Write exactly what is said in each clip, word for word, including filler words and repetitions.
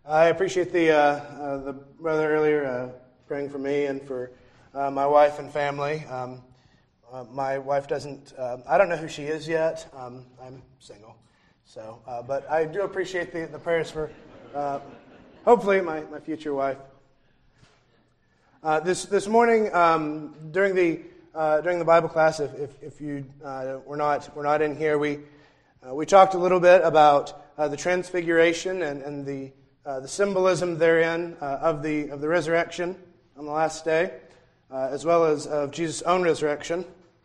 I appreciate the uh, uh, the brother earlier uh, praying for me and for uh, my wife and family. Um, uh, my wife doesn't, uh, I don't know who she is yet. Um, I'm single. So, uh, but I do appreciate the, the prayers for uh, hopefully my, my future wife. Uh, this this morning um, during the uh, during the Bible class, if if, if you uh, were not were not in here, we uh, we talked a little bit about uh, the Transfiguration and and the Uh, the symbolism therein uh, of the of the resurrection on the last day, uh, as well as of Jesus' own resurrection.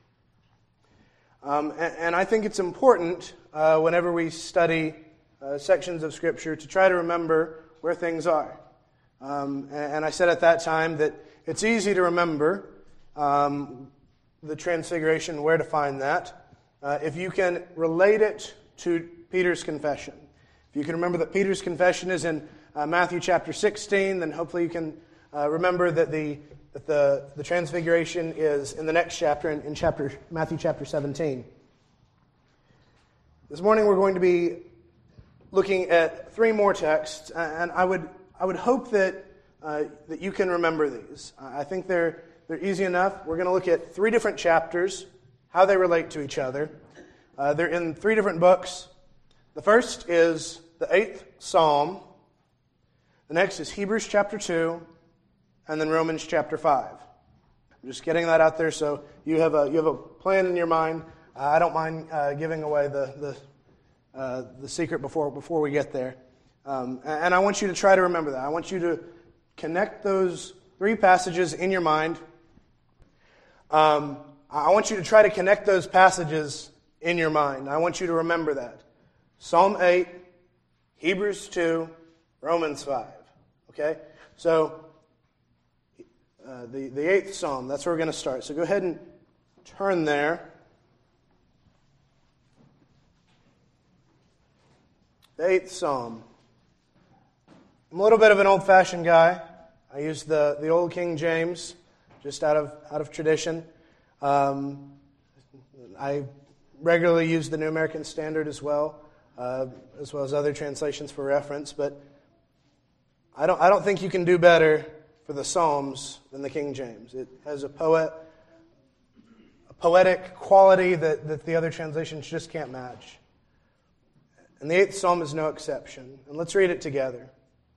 Um, and, and I think it's important uh, whenever we study uh, sections of Scripture to try to remember where things are. Um, and, and I said at that time that it's easy to remember um, the Transfiguration, where to find that, uh, if you can relate it to Peter's confession. If you can remember that Peter's confession is in uh, Matthew chapter sixteen, then hopefully you can uh, remember that the that the, the Transfiguration is in the next chapter, in, in chapter Matthew chapter seventeen. This morning we're going to be looking at three more texts, and I would I would hope that uh, that you can remember these. I think they're they're easy enough. We're going to look at three different chapters, how they relate to each other. Uh, they're in three different books. The first is the eighth Psalm. The next is Hebrews chapter two, and then Romans chapter five. I'm just getting that out there so you have a you have a plan in your mind. Uh, I don't mind uh, giving away the the uh, the secret before before we get there. Um, and I want you to try to remember that. I want you to connect those three passages in your mind. Um, I want you to try to connect those passages in your mind. I want you to remember that. Psalm eight, Hebrews two, Romans five. Okay? So, uh, the, the eighth Psalm, that's where we're going to start. So go ahead and turn there. The eighth Psalm. I'm a little bit of an old-fashioned guy. I use the, the old King James, just out of out of tradition. Um, I regularly use the New American Standard as well. Uh, as well as other translations for reference, but I don't I don't think you can do better for the Psalms than the King James. It has a poet a poetic quality that, that the other translations just can't match. And the eighth Psalm is no exception. And let's read it together.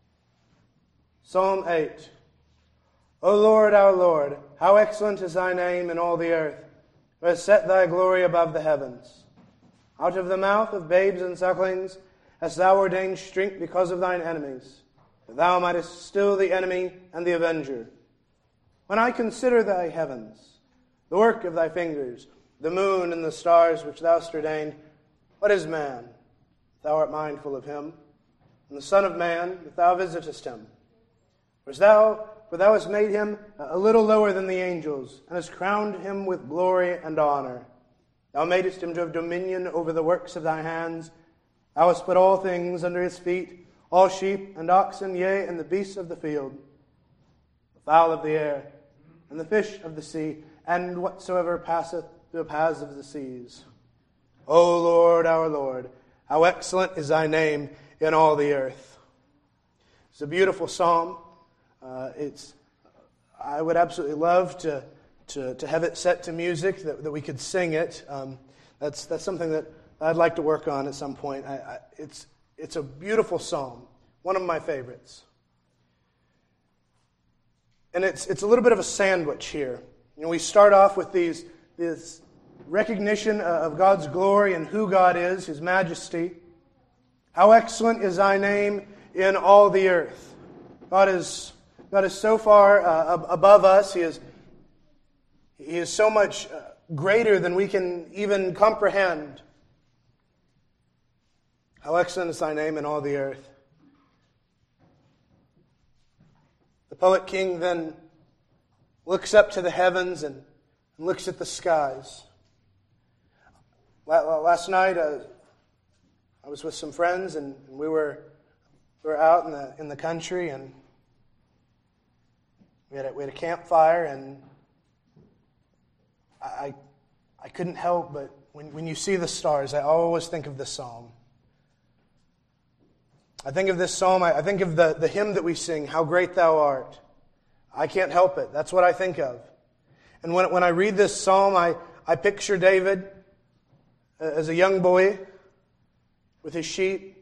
Psalm eight. O Lord, our Lord, how excellent is thy name in all the earth, who hast set thy glory above the heavens. Out of the mouth of babes and sucklings hast thou ordained strength because of thine enemies, that thou mightest still the enemy and the avenger. When I consider thy heavens, the work of thy fingers, the moon and the stars which thou hast ordained, what is man, that thou art mindful of him, and the Son of Man, that thou visitest him? For thou, for thou hast made him a little lower than the angels, and hast crowned him with glory and honor. Thou madest him to have dominion over the works of thy hands. Thou hast put all things under his feet, all sheep and oxen, yea, and the beasts of the field, the fowl of the air, and the fish of the sea, and whatsoever passeth through the paths of the seas. O Lord, our Lord, how excellent is thy name in all the earth. It's a beautiful psalm. Uh, it's I would absolutely love to To, to have it set to music, that, that we could sing it. Um, that's that's something that I'd like to work on at some point. I, I, it's it's a beautiful psalm, one of my favorites. And it's it's a little bit of a sandwich here. You know, we start off with these this recognition of God's glory and who God is, His majesty. How excellent is thy name in all the earth. God is God is so far uh, above us. He is He is so much greater than we can even comprehend. How excellent is thy name in all the earth. The poet king then looks up to the heavens and looks at the skies. Last night, uh, I was with some friends, and we were we were out in the in the country, and we had a, we had a campfire, and I I couldn't help but when when you see the stars, I always think of this psalm. I think of this psalm, I think of the, the hymn that we sing, How Great Thou Art. I can't help it. That's what I think of. And when, when I read this psalm, I, I picture David as a young boy with his sheep,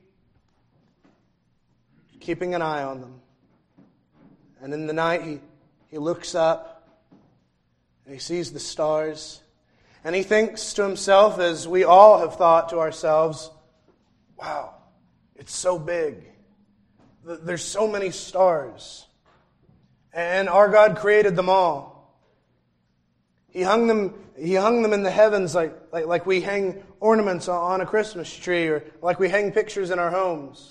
keeping an eye on them. And in the night, he, he looks up and he sees the stars. And he thinks to himself, as we all have thought to ourselves, wow, it's so big. There's so many stars. And our God created them all. He hung them, he hung them in the heavens like, like, like we hang ornaments on a Christmas tree, or like we hang pictures in our homes.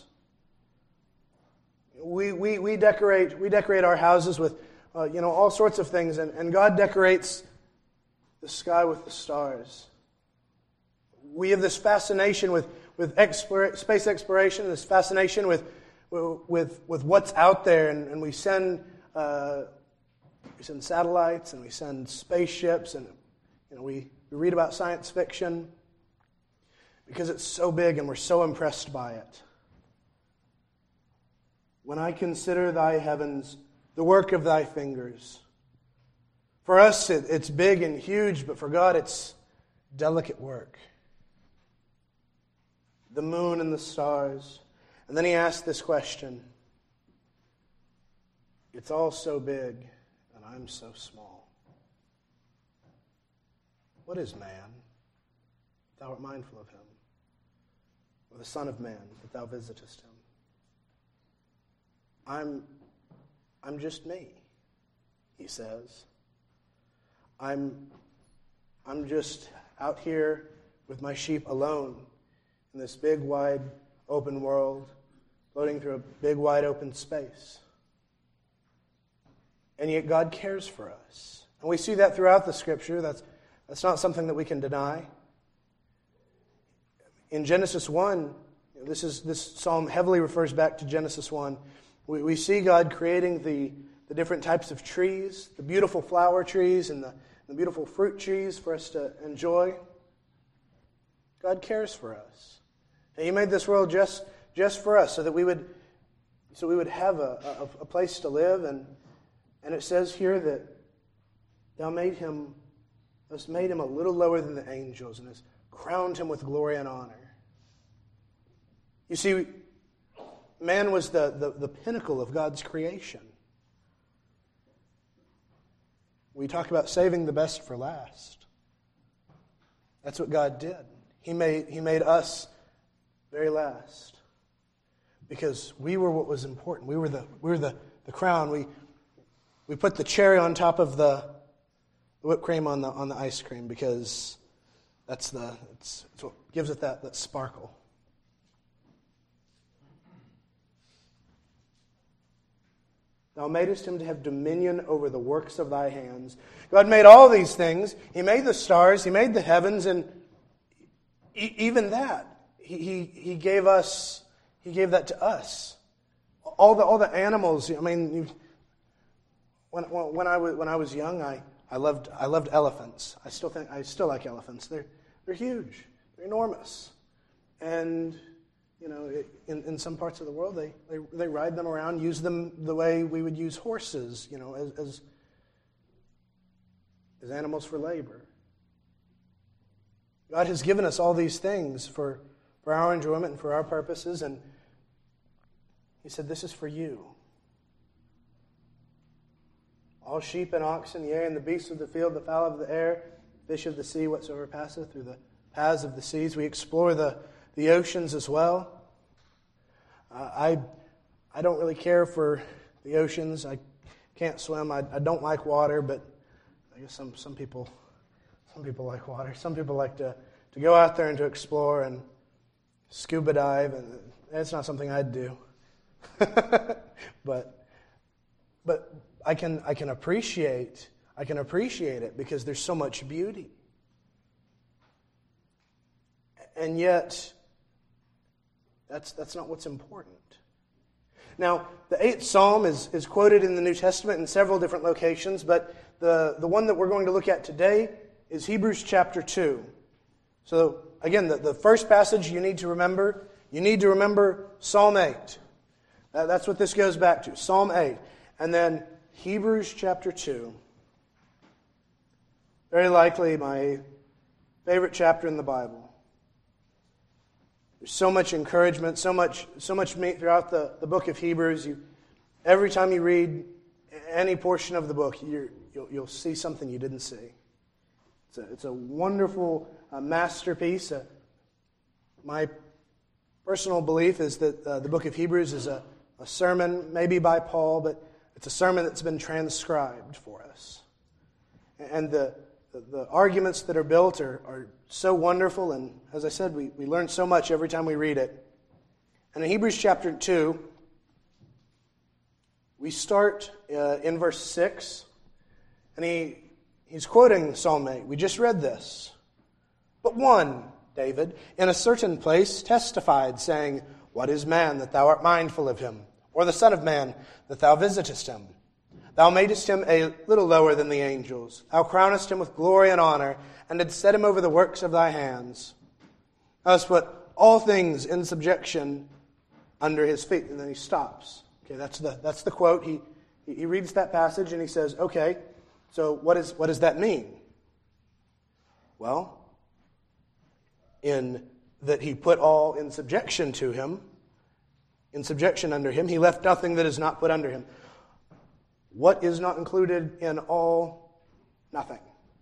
We we we decorate we decorate our houses with uh, you know all sorts of things, and, and God decorates the sky with the stars. We have this fascination with with explore, space exploration, this fascination with with with what's out there, and, and we send uh, we send satellites and we send spaceships, and you know we, we read about science fiction because it's so big and we're so impressed by it. When I consider thy heavens, the work of thy fingers. For us, it, it's big and huge, but for God, it's delicate work. The moon and the stars. And then he asked this question. It's all so big, and I'm so small. What is man, that thou art mindful of him? Or the Son of Man, that thou visitest him? I'm, I'm just me, he says. I'm, I'm just out here with my sheep alone in this big, wide, open world, floating through a big, wide, open space. And yet God cares for us. And we see that throughout the Scripture. That's, that's not something that we can deny. In Genesis one, this is this psalm heavily refers back to Genesis one. We, we see God creating the, the different types of trees, the beautiful flower trees and the, the beautiful fruit trees for us to enjoy. God cares for us. And He made this world just, just for us, so that we would so we would have a, a, a place to live. And, and it says here that thou made him, hast made him a little lower than the angels, and hast crowned him with glory and honor. You see, man was the, the, the pinnacle of God's creation. We talk about saving the best for last. That's what God did. He made, he made us very last. Because we were what was important. We were the we were the, the crown. We we put the cherry on top of the, the whipped cream on the on the ice cream, because that's the it's, it's what gives it that, that sparkle. Thou madest him to have dominion over the works of thy hands. God made all these things. He made the stars. He made the heavens. And e- even that, he, he, he gave us, he gave that to us. All the all the animals, I mean, you, when, when, I was, when I was young, I, I loved I loved elephants. I still think I still like elephants. They're, they're huge. They're enormous. And You know, in, in some parts of the world, they, they they ride them around, use them the way we would use horses, you know, as as, as animals for labor. God has given us all these things for, for our enjoyment and for our purposes, and He said, this is for you. All sheep and oxen, yea, and the beasts of the field, the fowl of the air, fish of the sea, whatsoever passeth through the paths of the seas. We explore the The oceans as well. Uh, I I don't really care for the oceans. I can't swim. I, I don't like water, but I guess some, some people some people like water. Some people like to, to go out there and to explore and scuba dive, and it's not something I'd do. but but I can I can appreciate I can appreciate it because there's so much beauty. And yet That's that's not what's important. Now, the eighth Psalm is, is quoted in the New Testament in several different locations, but the, the one that we're going to look at today is Hebrews chapter two. So, again, the, the first passage you need to remember, You need to remember Psalm eight. That's what this goes back to, Psalm eight. And then Hebrews chapter two. Very likely my favorite chapter in the Bible. There's so much encouragement, so much so much meat throughout the, the book of Hebrews. You, every time you read any portion of the book, you're, you'll, you'll see something you didn't see. It's a, it's a wonderful uh, masterpiece. Uh, my personal belief is that uh, the book of Hebrews is a, a sermon, maybe by Paul, but it's a sermon that's been transcribed for us. And the the, the arguments that are built are, are so wonderful, and as I said, we, we learn so much every time we read it. And in Hebrews chapter two, we start uh, in verse six, and he he's quoting Psalm eight. We just read this. But one, David, in a certain place testified, saying, What is man that thou art mindful of him? Or the son of man that thou visitest him? Thou madest him a little lower than the angels. Thou crownest him with glory and honor, and didst set him over the works of thy hands. Thou hast put all things in subjection under his feet. And then he stops. Okay, that's the that's the quote. He he reads that passage and he says, okay, so what is what does that mean? Well, in that he put all in subjection to him, in subjection under him, he left nothing that is not put under him. What is not included in all? Nothing.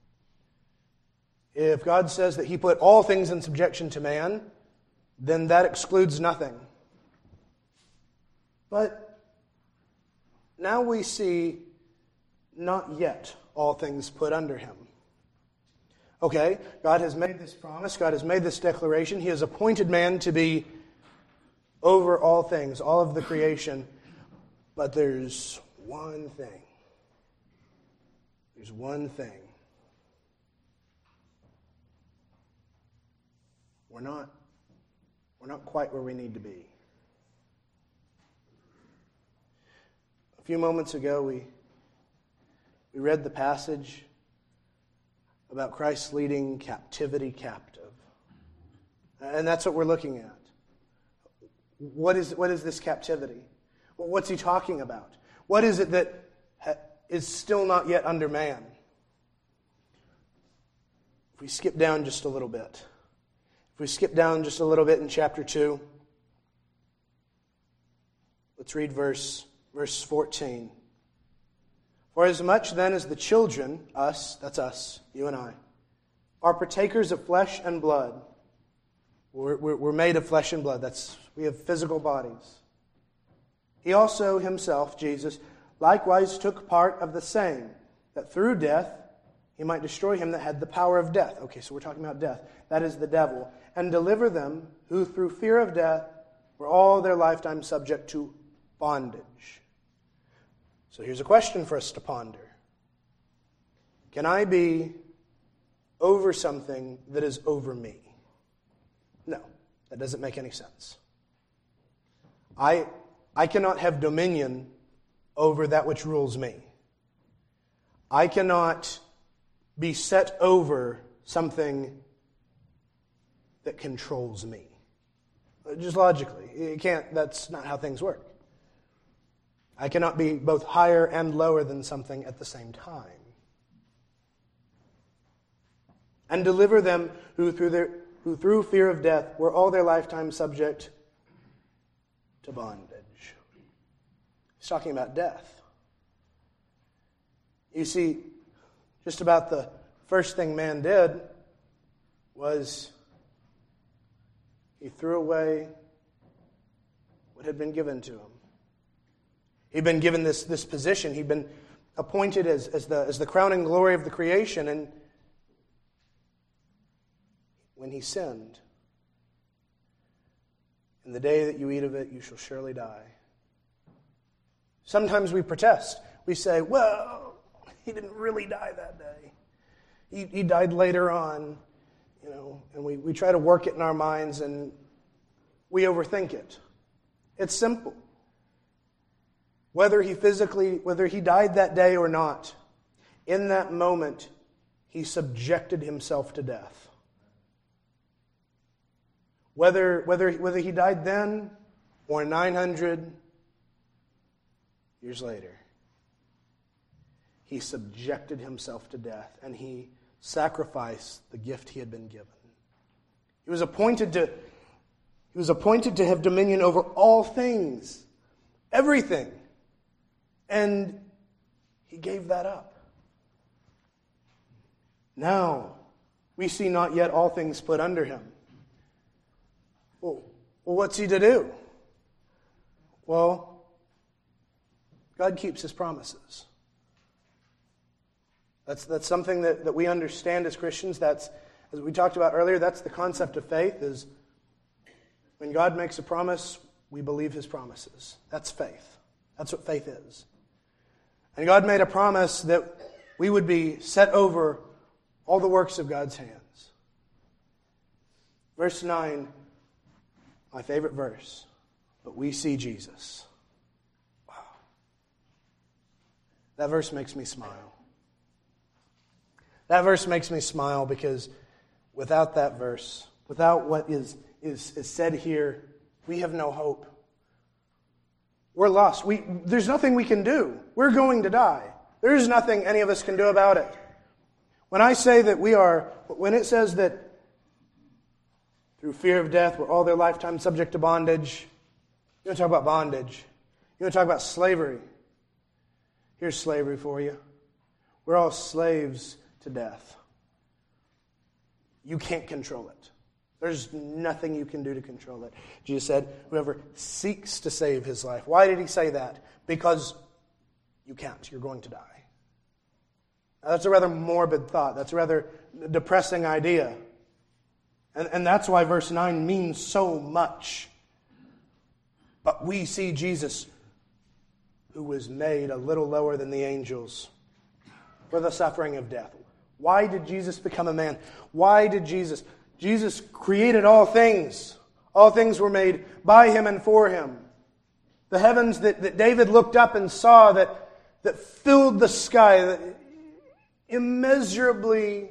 If God says that he put all things in subjection to man, then that excludes nothing. But now we see not yet all things put under him. Okay, God has made this promise, God has made this declaration. He has appointed man to be over all things, all of the creation. But there's one thing. There's one thing. We're not, we're not quite where we need to be. A few moments ago, we, we read the passage about Christ leading captivity captive. And that's what we're looking at. What is, what is this captivity? What's he talking about? What is it that ha- is still not yet under man? If we skip down just a little bit. If we skip down just a little bit in chapter two, let's read verse, verse fourteen. For as much then as the children, us, that's us, you and I, are partakers of flesh and blood. We're, we're, we're made of flesh and blood. That's we have physical bodies. He also himself, Jesus, likewise took part of the same, that through death he might destroy him that had the power of death. Okay, so we're talking about death. That is the devil. And deliver them who through fear of death were all their lifetime subject to bondage. So here's a question for us to ponder. Can I be over something that is over me? No, that doesn't make any sense. I I cannot have dominion over that which rules me. I cannot be set over something that controls me. Just logically, it can't. That's not how things work. I cannot be both higher and lower than something at the same time. And deliver them who through their who through fear of death were all their lifetime subject to bondage. He's talking about death. You see, just about the first thing man did was he threw away what had been given to him. He'd been given this, this position. He'd been appointed as, as, the, as the crowning glory of the creation, and when he sinned, in the day that you eat of it, you shall surely die. Sometimes we protest. We say, well, he didn't really die that day. He, he died later on, you know, and we, we try to work it in our minds and we overthink it. It's simple. Whether he physically, whether he died that day or not, in that moment, he subjected himself to death. Whether, whether, whether he died then or nine hundred years later, he subjected himself to death and he sacrificed the gift he had been given. He was appointed to, he was appointed to have dominion over all things, everything. And he gave that up. Now, we see not yet all things put under him. Well, well, what's he to do? Well, God keeps his promises. That's, that's something that, that we understand as Christians. That's, as we talked about earlier, that's the concept of faith, is when God makes a promise, we believe his promises. That's faith. That's what faith is. And God made a promise that we would be set over all the works of God's hands. Verse nine, my favorite verse, but we see Jesus. Wow. That verse makes me smile. That verse makes me smile because without that verse, without what is, is, is said here, we have no hope. We're lost. We, there's nothing we can do. We're going to die. There is nothing any of us can do about it. When I say that we are, when it says that through fear of death, we're all their lifetime subject to bondage, you want to talk about bondage. You want to talk about slavery. Here's slavery for you. We're all slaves to death. You can't control it. There's nothing you can do to control it. Jesus said, whoever seeks to save his life. Why did he say that? Because you can't. You're going to die. Now, that's a rather morbid thought. That's a rather depressing idea. And, and that's why verse nine means so much. But we see Jesus, who was made a little lower than the angels for the suffering of death. Why did Jesus become a man? Why did Jesus... Jesus created all things. All things were made by him and for him. The heavens that, that David looked up and saw that, that filled the sky, that immeasurably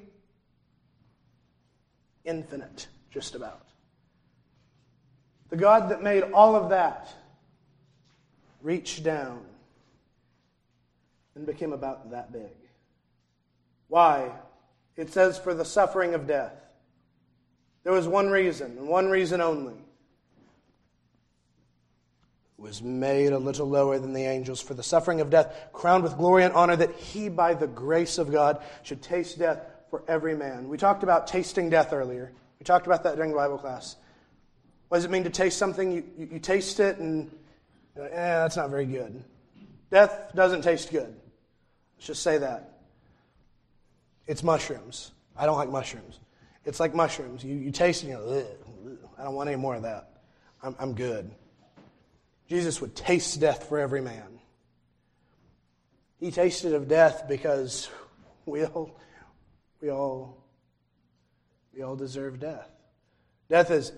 infinite, just about. The God that made all of that reached down and became about that big. Why? It says for the suffering of death. There was one reason, and one reason only. It was made a little lower than the angels for the suffering of death, crowned with glory and honor, that he, by the grace of God, should taste death for every man. We talked about tasting death earlier. We talked about that during Bible class. What does it mean to taste something? You, you, you taste it and, eh, that's not very good. Death doesn't taste good. Let's just say that. It's mushrooms. I don't like mushrooms. It's like mushrooms. You, you taste it and you go, ugh, ugh, I don't want any more of that. I'm, I'm good. Jesus would taste death for every man. He tasted of death because we all, we all, we all deserve death. Death is, it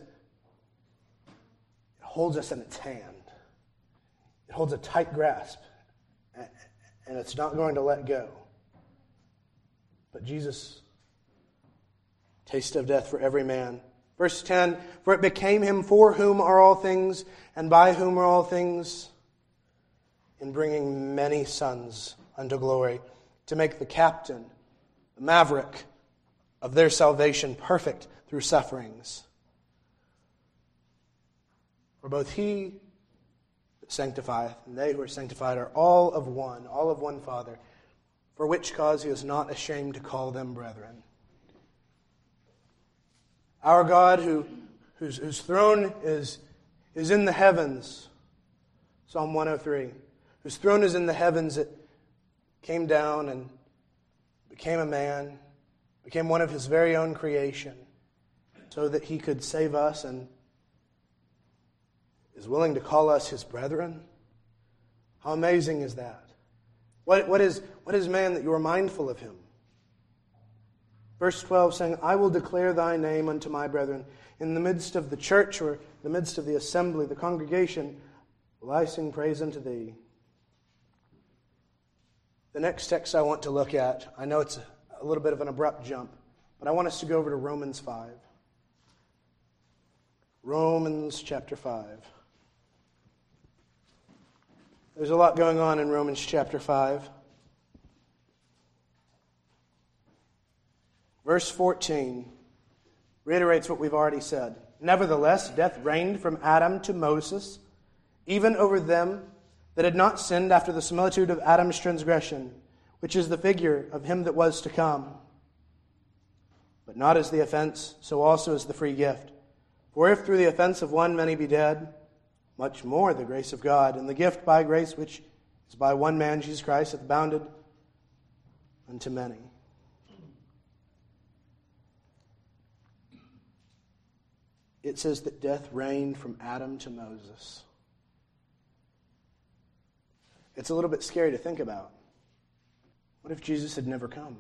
holds us in its hand. It holds a tight grasp, and it's not going to let go. But Jesus tasted of death for every man. Verse ten, for it became him for whom are all things, and by whom are all things, in bringing many sons unto glory, to make the captain, the maverick of their salvation perfect through sufferings. For both he that sanctifieth and they who are sanctified are all of one, all of one Father, for which cause he is not ashamed to call them brethren. Our God, who, whose, whose throne is, is in the heavens, Psalm one oh three, whose throne is in the heavens, it came down and became a man, became one of his very own creation, so that he could save us and is willing to call us his brethren. How amazing is that? What, what, is, what is man that you are mindful of him? Verse twelve saying, I will declare thy name unto my brethren. In the midst of the church, or the midst of the assembly, the congregation, will I sing praise unto thee. The next text I want to look at, I know it's a little bit of an abrupt jump, but I want us to go over to Romans five. Romans chapter five. There's a lot going on in Romans chapter five. Verse fourteen reiterates what we've already said. Nevertheless, death reigned from Adam to Moses, even over them that had not sinned after the similitude of Adam's transgression, which is the figure of him that was to come. But not as the offense, so also is the free gift. For if through the offense of one many be dead, much more the grace of God, and the gift by grace which is by one man, Jesus Christ, hath abounded unto many. It says that death reigned from Adam to Moses. It's a little bit scary to think about. What if Jesus had never come?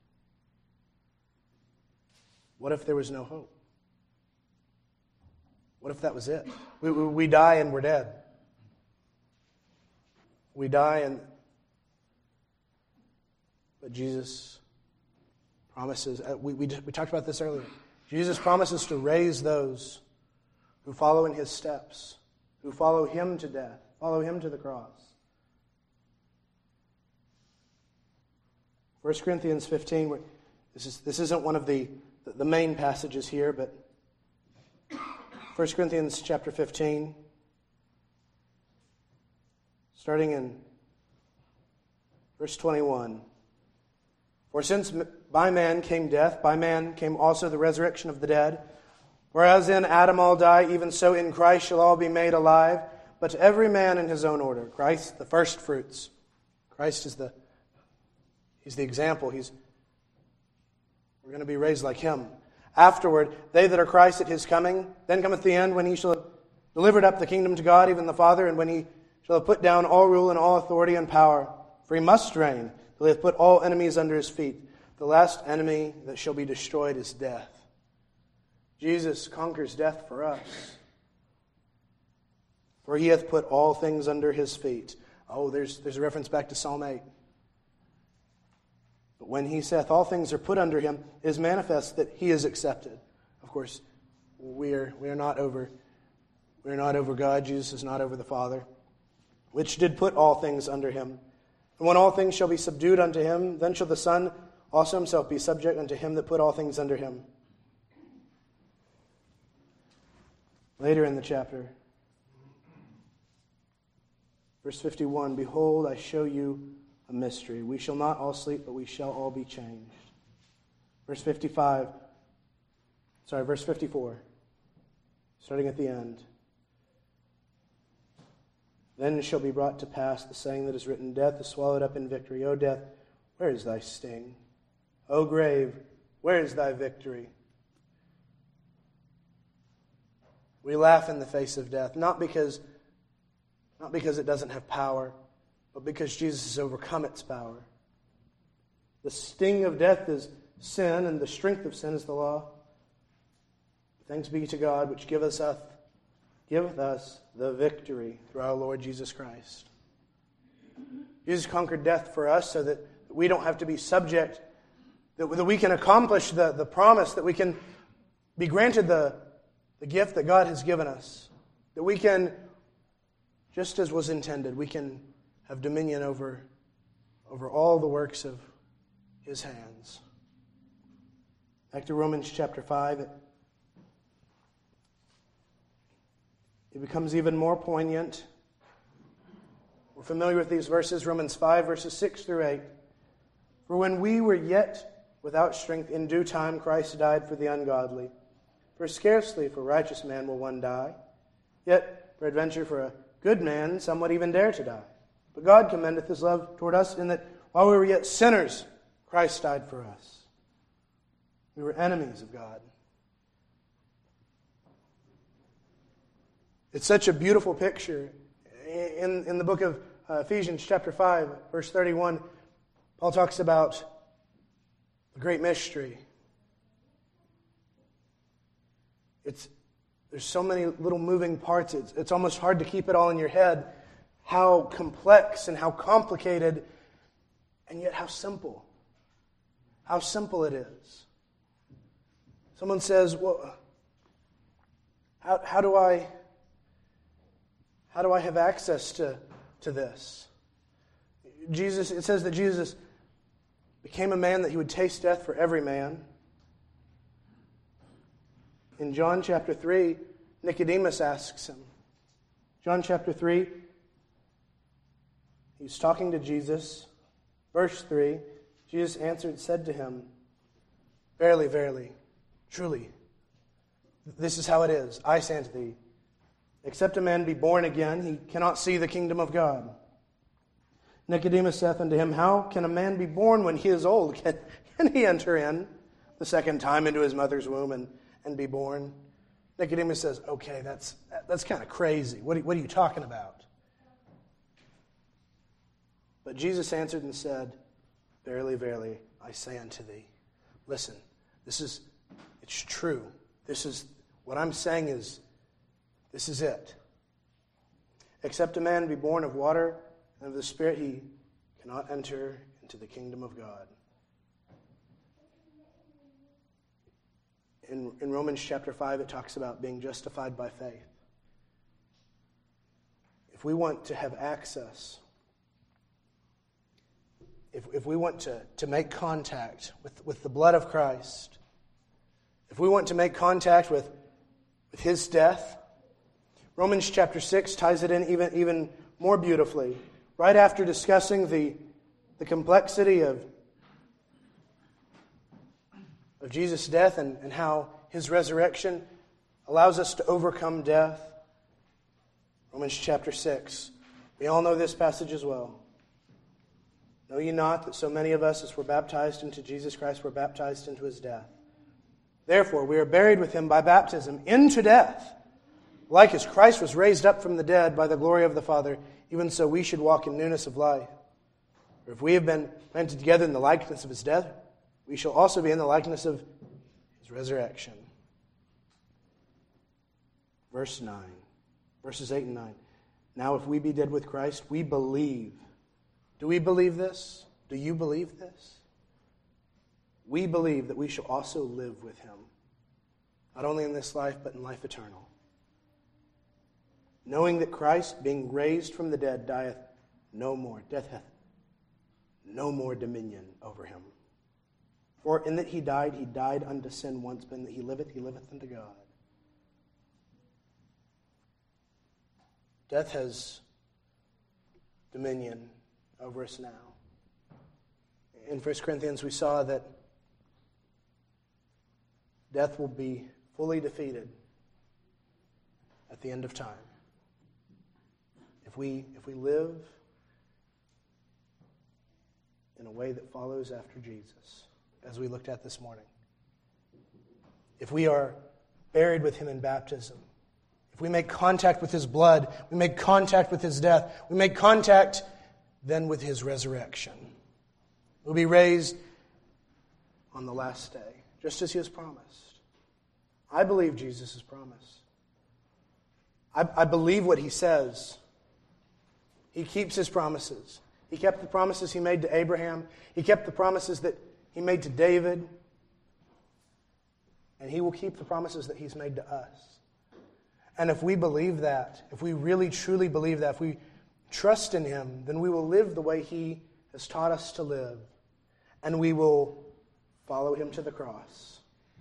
What if there was no hope? What if that was it? We, we, we die and we're dead. We die and... But Jesus promises... Uh, we, we, we talked about this earlier. Jesus promises to raise those who follow in his steps, who follow him to death, follow him to the cross. First Corinthians fifteen, this, is, this isn't one of the, the main passages here, but First Corinthians chapter fifteen, starting in verse twenty-one. For since by man came death, by man came also the resurrection of the dead. Whereas in Adam all die, even so in Christ shall all be made alive, but to every man in his own order. Christ, the first fruits. Christ is the, he's the example. He's, we're going to be raised like him. Afterward, they that are Christ at his coming, then cometh the end, when he shall have delivered up the kingdom to God, even the Father, and when he shall have put down all rule and all authority and power. For he must reign, till he hath put all enemies under his feet. The last enemy that shall be destroyed is death. Jesus conquers death for us. For he hath put all things under his feet. Oh, there's, there's a reference back to Psalm eight. But when he saith all things are put under him, it is manifest that he is accepted. Of course, we are, we are not over, we are not over God. Jesus is not over the Father, which did put all things under him. And when all things shall be subdued unto him, then shall the Son also himself be subject unto him that put all things under him. Later in the chapter, verse fifty-one, behold, I show you a mystery. We shall not all sleep, but we shall all be changed. Verse fifty-five, sorry, verse fifty-four, starting at the end. Then shall be brought to pass the saying that is written, death is swallowed up in victory. O death, where is thy sting? O grave, where is thy victory? We laugh in the face of death, not because, not because it doesn't have power, but because Jesus has overcome its power. The sting of death is sin, and the strength of sin is the law. Thanks be to God, which giveth us, giveth us the victory through our Lord Jesus Christ. Jesus conquered death for us so that we don't have to be subject, that we can accomplish the, the promise, that we can be granted the, the gift that God has given us, that we can, just as was intended, we can have dominion over, over all the works of his hands. Back to Romans chapter five. It, it becomes even more poignant. We're familiar with these verses, Romans five, verses six through eight. For when we were yet without strength, in due time Christ died for the ungodly. For scarcely for a righteous man will one die, yet peradventure for a good man some would even dare to die. But God commendeth his love toward us, in that while we were yet sinners, Christ died for us. We were enemies of God. It's such a beautiful picture. In, in the book of uh, Ephesians chapter five, verse thirty-one, Paul talks about the great mystery. It's, there's so many little moving parts, it's, it's almost hard to keep it all in your head. How complex and how complicated, and yet how simple. How simple it is. Someone says, well, How, how do I how do I have access to, to this? Jesus, it says that Jesus became a man that he would taste death for every man. In John chapter three, Nicodemus asks him. John chapter three, he's talking to Jesus. Verse three, Jesus answered and said to him, "Verily, verily, truly, this is how it is. I say unto thee, except a man be born again, he cannot see the kingdom of God." Nicodemus saith unto him, "How can a man be born when he is old? Can, can he enter in the second time into his mother's womb and, and be born?" Nicodemus says, "Okay, that's that's kind of crazy. What are, what are you talking about?" But Jesus answered and said, "Verily, verily, I say unto thee." Listen, this is, it's true. This is, what I'm saying is, this is it. "Except a man be born of water and of the Spirit, he cannot enter into the kingdom of God." In, in Romans chapter five, it talks about being justified by faith. If we want to have access, if, if we want to, to make contact with, with the blood of Christ, if we want to make contact with, with his death, Romans chapter six ties it in even, even more beautifully. Right after discussing the, the complexity of, of Jesus' death and, and how his resurrection allows us to overcome death. Romans chapter six. We all know this passage as well. "Know ye not that so many of us as were baptized into Jesus Christ were baptized into his death? Therefore we are buried with him by baptism into death, like as Christ was raised up from the dead by the glory of the Father, even so we should walk in newness of life. For if we have been planted together in the likeness of his death, we shall also be in the likeness of his resurrection." Verse nine, verses eight and nine. "Now if we be dead with Christ, we believe." Do we believe this? Do you believe this? "We believe that we shall also live with him, not only in this life, but in life eternal. Knowing that Christ, being raised from the dead, dieth no more. Death hath no more dominion over him. For in that he died, he died unto sin once, but in that he liveth, he liveth unto God." Death has dominion over us now. In First Corinthians, we saw that death will be fully defeated at the end of time. If we, if we live in a way that follows after Jesus, as we looked at this morning. If we are buried with him in baptism, if we make contact with his blood, we make contact with his death, we make contact then with his resurrection. We'll be raised on the last day, just as he has promised. I believe Jesus' promise. I, I believe what he says. He keeps his promises. He kept the promises he made to Abraham. He kept the promises that he made to David. And he will keep the promises that he's made to us. And if we believe that, if we really truly believe that, if we trust in him, then we will live the way he has taught us to live. And we will follow him to the cross.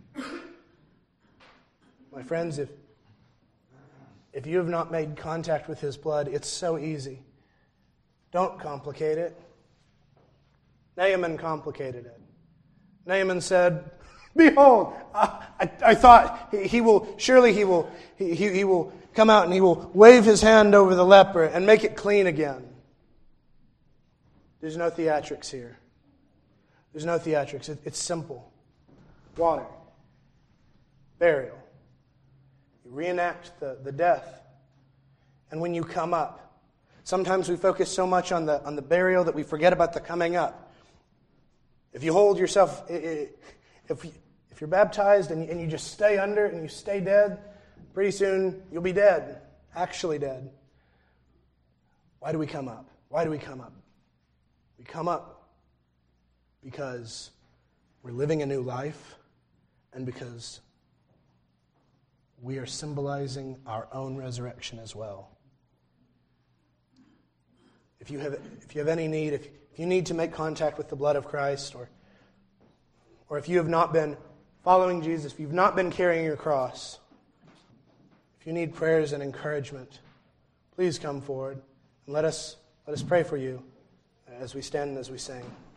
My friends, if, if you have not made contact with his blood, it's so easy. Don't complicate it. Naaman complicated it. Naaman said, "Behold, I, I, I thought he, he will, surely he will, he, he, he will come out and he will wave his hand over the leper and make it clean again." There's no theatrics here. There's no theatrics. It, it's simple. Water. Burial. You reenact the, the death. And when you come up, sometimes we focus so much on the on the burial that we forget about the coming up. If you hold yourself, if if you're baptized and you, and you just stay under and you stay dead, pretty soon you'll be dead, actually dead. Why do we come up? Why do we come up? We come up because we're living a new life and because we are symbolizing our own resurrection as well. If you have, if you have any need, if, if you need to make contact with the blood of Christ, or, or if you have not been following Jesus, if you've not been carrying your cross, if you need prayers and encouragement, please come forward and let us let us pray for you as we stand and as we sing.